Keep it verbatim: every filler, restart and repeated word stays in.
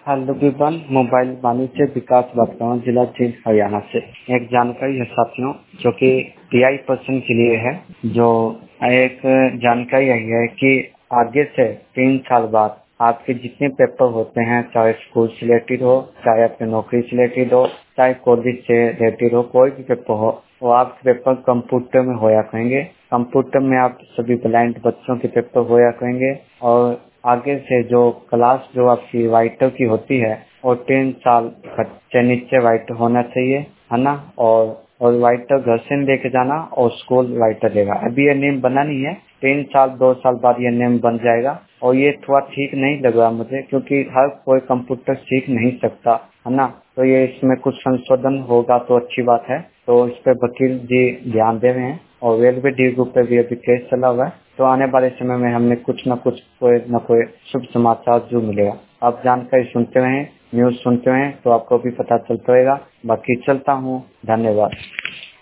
Hello Vivian mobile वाणिज्य विकास वर्तमान जिला जींद हरियाणा से एक जानकारी है साथियों, जो कि टीआई पर्सन के लिए है। जो एक जानकारी आई है कि आगे से तीन साल बाद आपके जितने पेपर होते हैं, चाहे स्कूल से रिलेटेड हो, चाहे अपनी नौकरी से रिलेटेड हो, चाहे कॉलेज से रिलेटेड हो, कोई भी पेपर हो, वो आपके पेपर कंप्यूटर में होया करेंगे। कंप्यूटर में आप सभी ब्लाइंड बच्चों के पेपर होया करेंगे। और आगे से जो क्लास जो आपकी वाइटर की होती है वो तीन साल से नीचे वाइटर होना चाहिए, है ना। और और वाइटर घर से लेके जाना और स्कूल वाइटर लेगा। अभी ये नेम बना नहीं है, तीन साल दो साल बाद ये नेम बन जाएगा। और ये थोड़ा ठीक नहीं लग रहा मुझे, क्योंकि हर कोई कंप्यूटर सीख नहीं सकता, है ना। तो ये इसमें कुछ संशोधन होगा तो अच्छी बात है। तो इस पे वकील जी ध्यान दे रहे हैं और रेलवे डी ग्रुप पे भी अभी केस चला हुआ है। तो आने वाले समय में हमें कुछ न कुछ कोई न कोई शुभ समाचार जो मिलेगा। आप जानकारी सुनते रहें, न्यूज सुनते रहें, तो आपको भी पता चलता रहेगा। बाकी चलता हूँ, धन्यवाद।